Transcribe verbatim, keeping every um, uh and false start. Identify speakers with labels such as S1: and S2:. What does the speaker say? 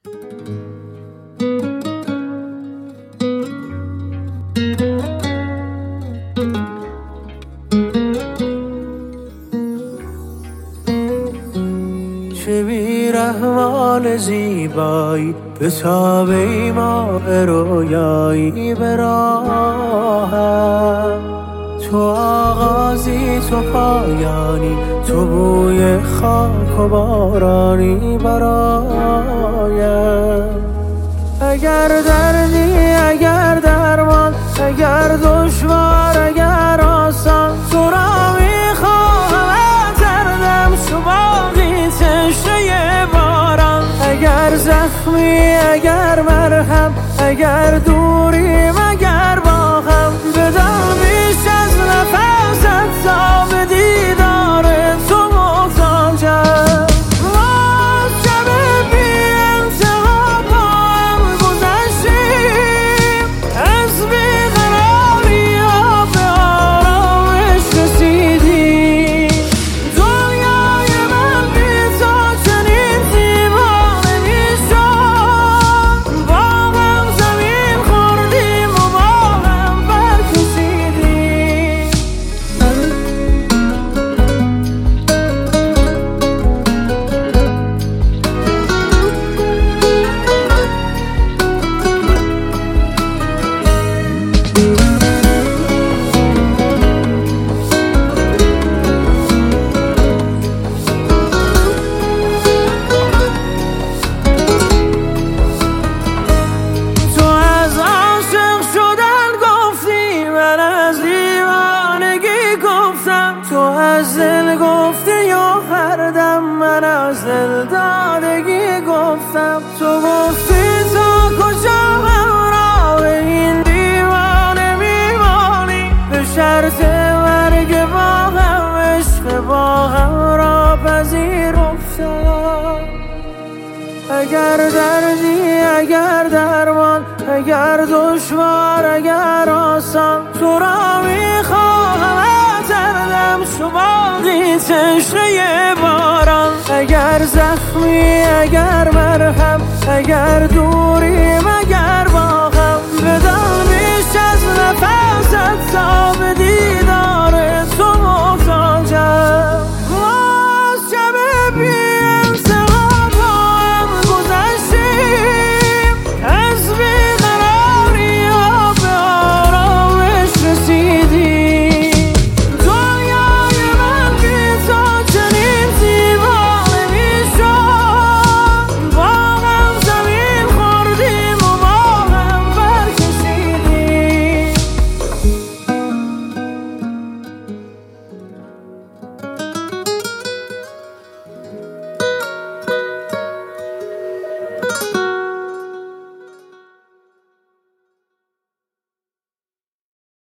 S1: چه بی‌رحمان زیبایی به تاب ماه رویایی به راهم، تو آغازی تو پایانی، تو بوی خاک و بارانی برایم. اگر دردی اگر درمان، اگر دشوار اگر آسان، تو را میخواهم دردم چو باقی تشنه باران. اگر زخمی اگر مرهم، اگر دوریم اگر با هم، بدم بیش از نفست تا به دیدار تو محتاجم. باز شب بی انتها با هم گذشتیم، از بیقراری ها به آرامش رسیدیم. دنیای من بی تو چنین دیوانه میشد، با هم زمین خوردیم و با هم برکشیدیم. تو از عاشق شدن گفتی، من از دیوانگی گفتم. تو از دل گفتی و هر دم من از دل دادگی گفتم. تو گفتی تا کجا همراه این دیوانه میمانی، به شرط مرگ با هم عشق با هم را پذیرفتم. اگر دردی اگر درمان، اگر دشوار اگر آسان، تو را میخواهم دردم چو باقی تشنه باران. اگر زخمی اگر مرهم، اگر دوریم اگر با هم، بدم بیش از نفست تا